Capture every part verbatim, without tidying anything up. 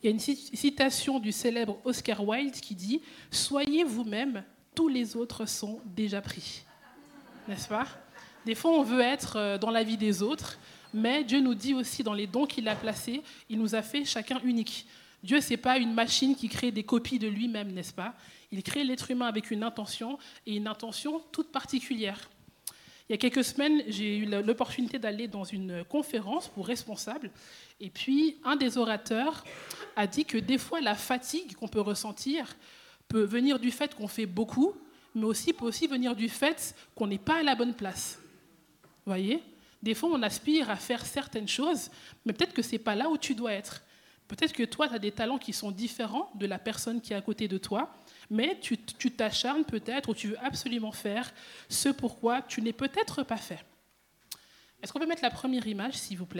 y a une citation du célèbre Oscar Wilde qui dit « Soyez vous-même, tous les autres sont déjà pris ». N'est-ce pas ? Des fois, on veut être dans la vie des autres, mais Dieu nous dit aussi dans les dons qu'il a placés, il nous a fait chacun unique. Dieu, ce n'est pas une machine qui crée des copies de lui-même, n'est-ce pas ? Il crée l'être humain avec une intention, et une intention toute particulière. Il y a quelques semaines, j'ai eu l'opportunité d'aller dans une conférence pour responsables, et puis un des orateurs a dit que des fois, la fatigue qu'on peut ressentir peut venir du fait qu'on fait beaucoup, mais aussi peut aussi venir du fait qu'on n'est pas à la bonne place. Vous voyez ? Des fois, on aspire à faire certaines choses, mais peut-être que ce n'est pas là où tu dois être. Peut-être que toi, tu as des talents qui sont différents de la personne qui est à côté de toi, mais tu, tu t'acharnes peut-être ou tu veux absolument faire ce pourquoi tu n'es peut-être pas fait. Est-ce qu'on peut mettre la première image, s'il vous plaît ?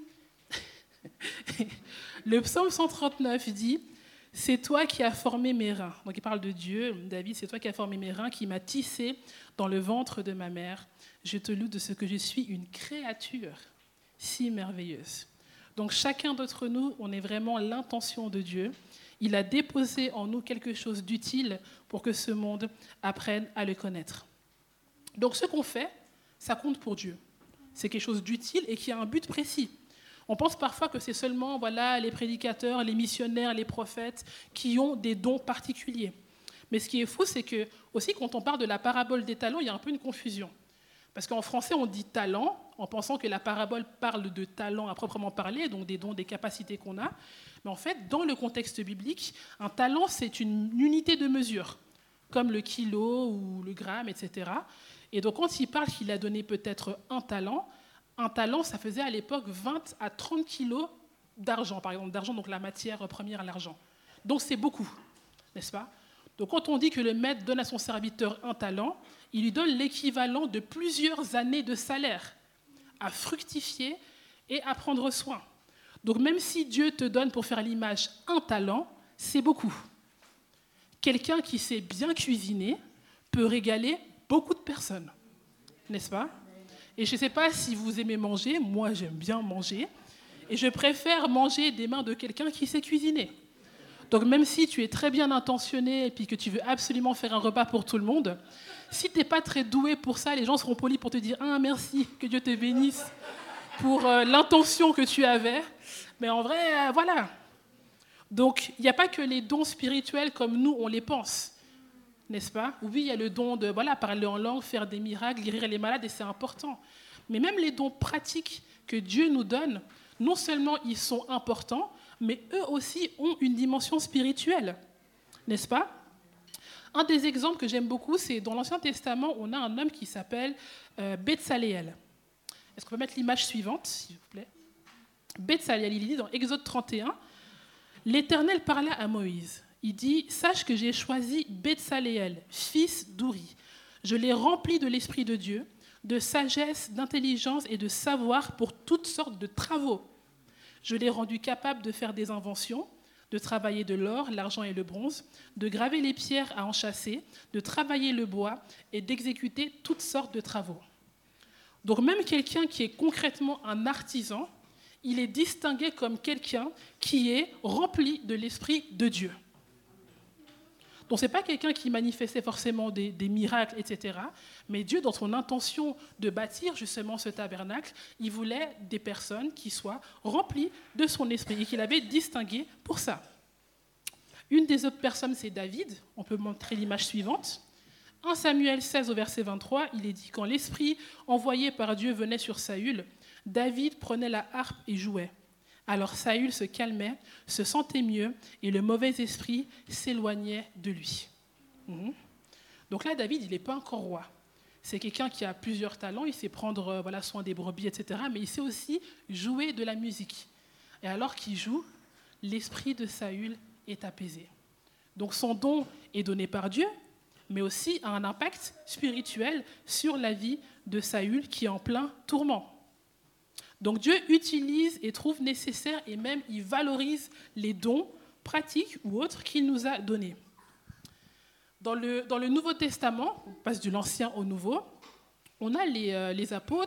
Le psaume cent trente-neuf dit « C'est toi qui as formé mes reins ». Donc il parle de Dieu. David, c'est toi qui as formé mes reins, qui m'as tissé dans le ventre de ma mère. Je te loue de ce que je suis une créature si merveilleuse. Donc chacun d'entre nous, on est vraiment l'intention de Dieu. Il a déposé en nous quelque chose d'utile pour que ce monde apprenne à le connaître. Donc ce qu'on fait, ça compte pour Dieu. C'est quelque chose d'utile et qui a un but précis. On pense parfois que c'est seulement voilà, les prédicateurs, les missionnaires, les prophètes qui ont des dons particuliers. Mais ce qui est fou, c'est que aussi quand on parle de la parabole des talents, il y a un peu une confusion. Parce qu'en français, on dit talent, en pensant que la parabole parle de talent à proprement parler, donc des dons, des capacités qu'on a. Mais en fait, dans le contexte biblique, un talent, c'est une unité de mesure, comme le kilo ou le gramme, et cetera. Et donc, quand il parle qu'il a donné peut-être un talent, un talent, ça faisait à l'époque vingt à trente kilos d'argent, par exemple, d'argent, donc la matière première à l'argent. Donc, c'est beaucoup, n'est-ce pas ? Donc, quand on dit que le maître donne à son serviteur un talent, il lui donne l'équivalent de plusieurs années de salaire à fructifier et à prendre soin. Donc, même si Dieu te donne, pour faire l'image, un talent, c'est beaucoup. Quelqu'un qui sait bien cuisiner peut régaler beaucoup de personnes, n'est-ce pas ? Et je ne sais pas si vous aimez manger, moi j'aime bien manger, et je préfère manger des mains de quelqu'un qui sait cuisiner. Donc même si tu es très bien intentionné et puis que tu veux absolument faire un repas pour tout le monde, si tu n'es pas très doué pour ça, les gens seront polis pour te dire « Ah, merci, que Dieu te bénisse pour euh, l'intention que tu avais ». Mais en vrai, euh, voilà. Donc il n'y a pas que les dons spirituels comme nous, on les pense, n'est-ce pas ? Oui, il y a le don de voilà, parler en langue, faire des miracles, guérir les malades, et c'est important. Mais même les dons pratiques que Dieu nous donne, non seulement ils sont importants, mais eux aussi ont une dimension spirituelle, n'est-ce pas ? Un des exemples que j'aime beaucoup, c'est dans l'Ancien Testament, on a un homme qui s'appelle euh, Betsaléel. Est-ce qu'on peut mettre l'image suivante, s'il vous plaît ? Betsaléel, il dit dans Exode trente et un, « L'Éternel parla à Moïse. Il dit « Sache que j'ai choisi Betsaléel, fils d'Ouri. Je l'ai rempli de l'Esprit de Dieu, de sagesse, d'intelligence et de savoir pour toutes sortes de travaux. Je l'ai rendu capable de faire des inventions, de travailler de l'or, l'argent et le bronze, de graver les pierres à enchâsser, de travailler le bois et d'exécuter toutes sortes de travaux. » Donc même quelqu'un qui est concrètement un artisan, il est distingué comme quelqu'un qui est rempli de l'Esprit de Dieu. Donc ce n'est pas quelqu'un qui manifestait forcément des, des miracles, et cetera. Mais Dieu, dans son intention de bâtir justement ce tabernacle, il voulait des personnes qui soient remplies de son esprit et qu'il avait distinguées pour ça. Une des autres personnes, c'est David. On peut montrer l'image suivante. premier Samuel seize au verset vingt-trois, il est dit « Quand l'esprit envoyé par Dieu venait sur Saül, David prenait la harpe et jouait. Alors Saül se calmait, se sentait mieux, et le mauvais esprit s'éloignait de lui. Mmh. » Donc là, David, il n'est pas encore roi. C'est quelqu'un qui a plusieurs talents, il sait prendre euh, voilà, soin des brebis, et cetera, mais il sait aussi jouer de la musique. Et alors qu'il joue, l'esprit de Saül est apaisé. Donc son don est donné par Dieu, mais aussi a un impact spirituel sur la vie de Saül qui est en plein tourment. Donc Dieu utilise et trouve nécessaire et même il valorise les dons pratiques ou autres qu'il nous a donnés. Dans le, dans le Nouveau Testament, on passe de l'Ancien au Nouveau, on a les, euh, les apôtres,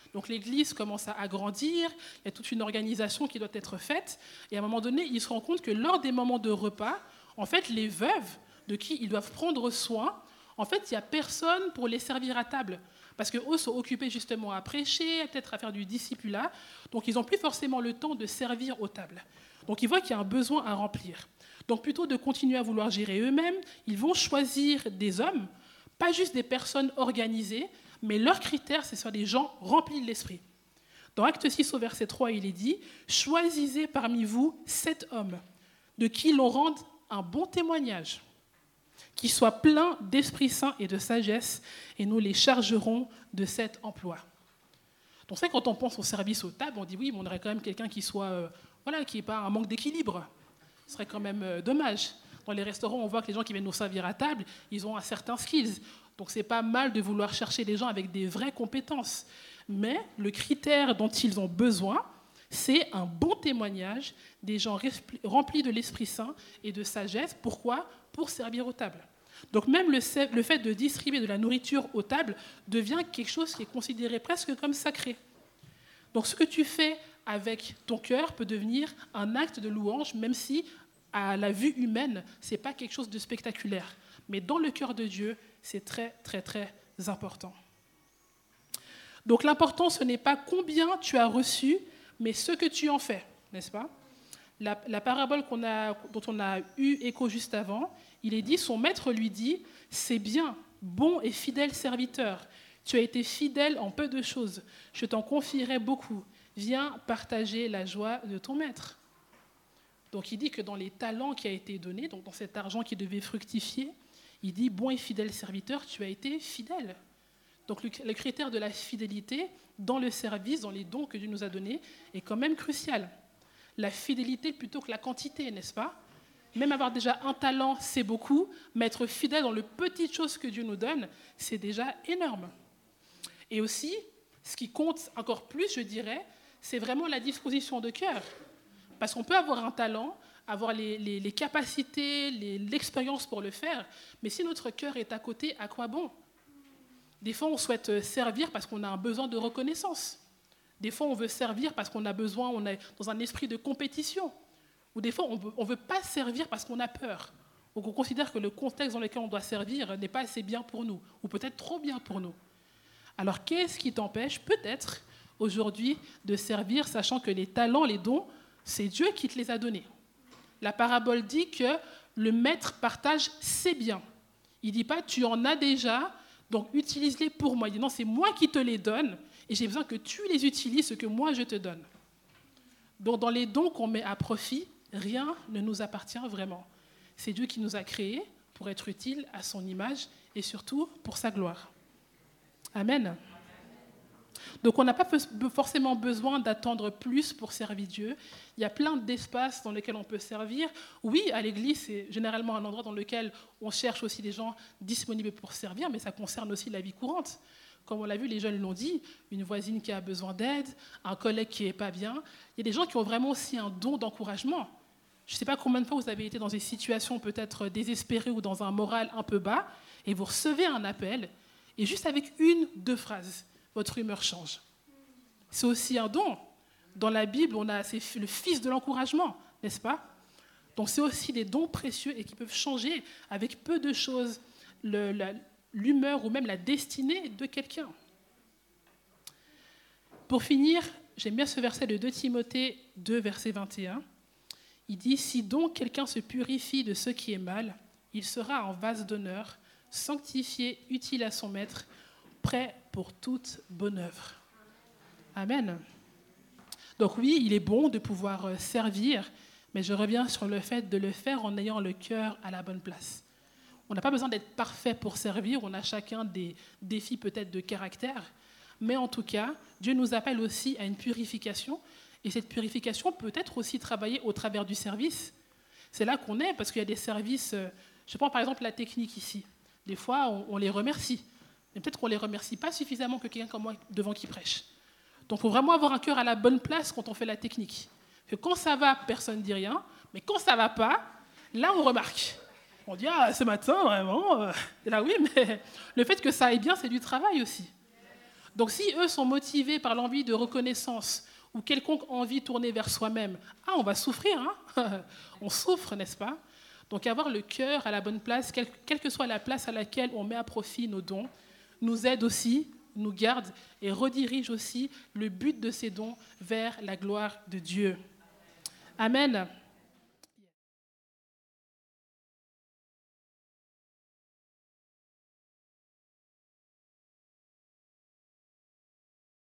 Donc l'Église commence à agrandir, il y a toute une organisation qui doit être faite, et à un moment donné, ils se rendent compte que lors des moments de repas, en fait, les veuves de qui ils doivent prendre soin, en fait, il n'y a personne pour les servir à table. Parce qu'eux sont occupés justement à prêcher, peut-être à faire du discipulat, donc ils n'ont plus forcément le temps de servir aux tables. Donc ils voient qu'il y a un besoin à remplir. Donc plutôt de continuer à vouloir gérer eux-mêmes, ils vont choisir des hommes, pas juste des personnes organisées, mais leur critère, c'est sur des gens remplis de l'esprit. Dans Acte six, au verset trois, il est dit « Choisissez parmi vous sept hommes, de qui l'on rende un bon témoignage, qui soient pleins d'Esprit Saint et de sagesse, et nous les chargerons de cet emploi. » Donc c'est quand on pense au service aux tables, on dit oui, mais on aurait quand même quelqu'un qui soit, euh, voilà, qui n'ait pas un manque d'équilibre. Ce serait quand même euh, dommage. Dans les restaurants, on voit que les gens qui viennent nous servir à table, ils ont un certain skills. Donc c'est pas mal de vouloir chercher des gens avec des vraies compétences. Mais le critère dont ils ont besoin, c'est un bon témoignage des gens remplis de l'Esprit Saint et de sagesse. Pourquoi ? Pour servir aux tables. Donc même le fait de distribuer de la nourriture aux tables devient quelque chose qui est considéré presque comme sacré. Donc ce que tu fais avec ton cœur peut devenir un acte de louange, même si à la vue humaine, ce n'est pas quelque chose de spectaculaire. Mais dans le cœur de Dieu, c'est très, très, très important. Donc l'important, ce n'est pas combien tu as reçu, mais ce que tu en fais, n'est-ce pas ? La, la parabole qu'on a, dont on a eu écho juste avant, il est dit, son maître lui dit, « C'est bien, bon et fidèle serviteur. Tu as été fidèle en peu de choses. Je t'en confierai beaucoup. Viens partager la joie de ton maître. » Donc il dit que dans les talents qui a été donnés, donc dans cet argent qui devait fructifier, il dit, « Bon et fidèle serviteur, tu as été fidèle. » Donc le, le critère de la fidélité dans le service, dans les dons que Dieu nous a donnés, est quand même crucial. La fidélité plutôt que la quantité, n'est-ce pas ? Même avoir déjà un talent, c'est beaucoup, mais être fidèle dans les petites choses que Dieu nous donne, c'est déjà énorme. Et aussi, ce qui compte encore plus, je dirais, c'est vraiment la disposition de cœur. Parce qu'on peut avoir un talent, avoir les, les, les capacités, les, l'expérience pour le faire, mais si notre cœur est à côté, à quoi bon ? Des fois, on souhaite servir parce qu'on a un besoin de reconnaissance. Des fois, on veut servir parce qu'on a besoin, on est dans un esprit de compétition. Ou des fois, on ne veut pas servir parce qu'on a peur. Ou qu'on considère que le contexte dans lequel on doit servir n'est pas assez bien pour nous, ou peut-être trop bien pour nous. Alors, qu'est-ce qui t'empêche, peut-être, aujourd'hui, de servir, sachant que les talents, les dons, c'est Dieu qui te les a donnés. La parabole dit que le maître partage ses biens. Il ne dit pas « tu en as déjà, donc utilise-les pour moi ». Il dit « non, c'est moi qui te les donne, et j'ai besoin que tu les utilises, ce que moi je te donne ». Donc, dans les dons qu'on met à profit, rien ne nous appartient vraiment. C'est Dieu qui nous a créés pour être utiles à son image et surtout pour sa gloire. Amen. Donc on n'a pas forcément besoin d'attendre plus pour servir Dieu. Il y a plein d'espaces dans lesquels on peut servir. Oui, à l'église, c'est généralement un endroit dans lequel on cherche aussi des gens disponibles pour servir, mais ça concerne aussi la vie courante. Comme on l'a vu, les jeunes l'ont dit, une voisine qui a besoin d'aide, un collègue qui n'est pas bien. Il y a des gens qui ont vraiment aussi un don d'encouragement. Je ne sais pas combien de fois vous avez été dans des situations peut-être désespérées ou dans un moral un peu bas, et vous recevez un appel, et juste avec une, deux phrases, votre humeur change. C'est aussi un don. Dans la Bible, on a c'est le fils de l'encouragement, n'est-ce pas ? Donc c'est aussi des dons précieux et qui peuvent changer avec peu de choses le, la, l'humeur ou même la destinée de quelqu'un. Pour finir, j'aime bien ce verset de deux Timothée deux, verset vingt et un. Il dit « Si donc quelqu'un se purifie de ce qui est mal, il sera en vase d'honneur, sanctifié, utile à son maître, prêt pour toute bonne œuvre. » Amen. Donc oui, il est bon de pouvoir servir, mais je reviens sur le fait de le faire en ayant le cœur à la bonne place. On n'a pas besoin d'être parfait pour servir, on a chacun des défis peut-être de caractère, mais en tout cas, Dieu nous appelle aussi à une purification, et cette purification peut être aussi travaillée au travers du service. C'est là qu'on est, parce qu'il y a des services, je prends par exemple la technique ici, des fois on, on les remercie, mais peut-être qu'on ne les remercie pas suffisamment que quelqu'un comme moi devant qui prêche. Donc il faut vraiment avoir un cœur à la bonne place quand on fait la technique. Que quand ça va, personne ne dit rien, mais quand ça ne va pas, là on remarque. On dit « Ah, ce matin, vraiment, euh... » et là oui, mais le fait que ça aille bien, c'est du travail aussi. Donc si eux sont motivés par l'envie de reconnaissance ou quelconque envie tournée vers soi-même, ah, on va souffrir, hein. On souffre, n'est-ce pas? Donc avoir le cœur à la bonne place, quelle, quelle que soit la place à laquelle on met à profit nos dons, nous aide aussi, nous garde et redirige aussi le but de ces dons vers la gloire de Dieu. Amen.